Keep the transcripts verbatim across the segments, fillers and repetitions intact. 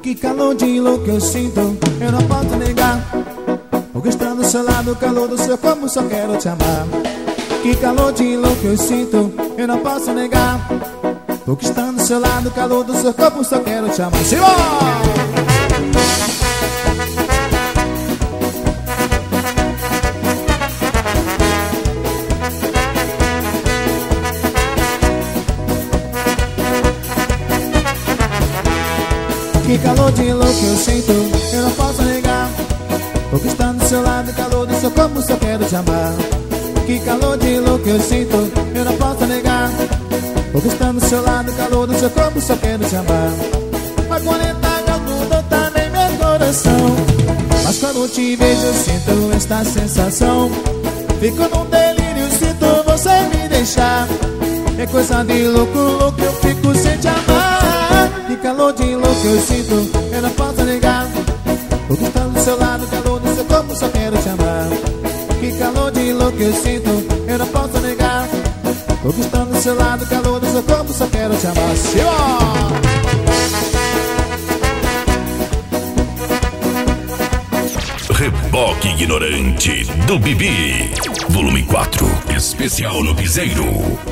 Que calor de louco eu sinto, eu não posso negar. Porque estando do seu lado, o calor do seu corpo, só quero te amar. Que calor de louco eu sinto, eu não posso negar. Porque estando do seu lado, o calor do seu corpo, só quero te amar. Simbora! Que calor de louco eu sinto, eu não posso negar. Porque estando do seu lado, o calor do seu corpo, só quero te amar. Que calor de louco eu sinto, eu não posso negar. Porque estando do seu lado, o calor do seu corpo, só quero te amar. A quarenta graus tudo tá nem meu coração. Mas quando te vejo eu sinto esta sensação. Fico num delírio, sinto você me deixar. É coisa de louco, louco, eu fico sem te amar. Que calor de louco eu sinto, eu não posso negar. Porque estando do seu lado, o calor do seu corpo, só quero te amar. Que calor de louco eu sinto, eu não posso negar. Porque estando do seu lado, o calor do seu corpo, só quero te amar. Senhor! Reboque Ignorante do Bibi, volume quatro, especial no Piseiro.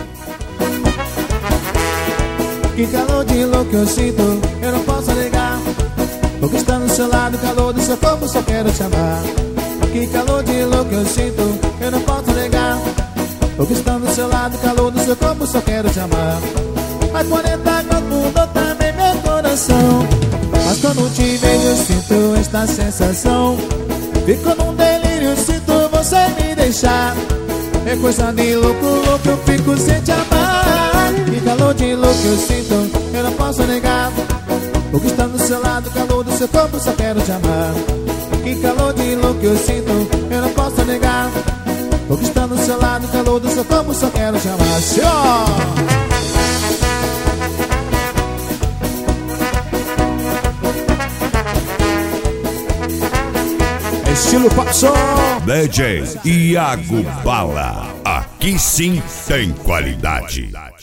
Que calor de louco eu sinto, eu não posso negar. Porque estando do seu lado, o calor do seu corpo, só quero te amar. Que calor de louco eu sinto, eu não posso negar. Porque estando do seu lado, o calor do seu corpo, só quero te amar. A quarenta graus mudou também meu coração. Mas quando te vejo eu sinto esta sensação. Fico num delírio, sinto você me deixar. É coisa de louco, louco, eu fico sem te amar. Que calor de louco eu sinto, eu não posso negar. Porque estando do seu lado, o calor do seu corpo, só quero te amar. Que calor de louco eu sinto, eu não posso negar. Porque estando do seu lado, o calor do seu corpo, só quero te amar. Senhor! Estilo pop som. D J Iago Bala, aqui sim tem qualidade.